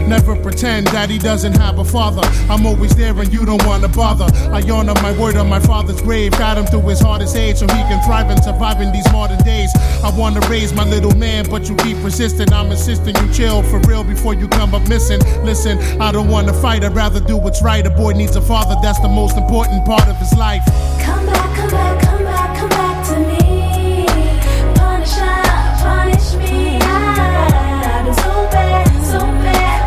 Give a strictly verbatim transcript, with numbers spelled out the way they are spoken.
Never pretend that he doesn't have a father. I'm always there and you don't wanna bother. I honor my word on my father's grave. Got him through his hardest age so he can thrive and survive in these modern days. I wanna raise my little man, but you keep resisting. I'm insisting you chill for real before you come up missing. Listen, I don't wanna fight, I'd rather do what's right. A boy needs a father, that's the most important part of his life. Come back, come back, come back.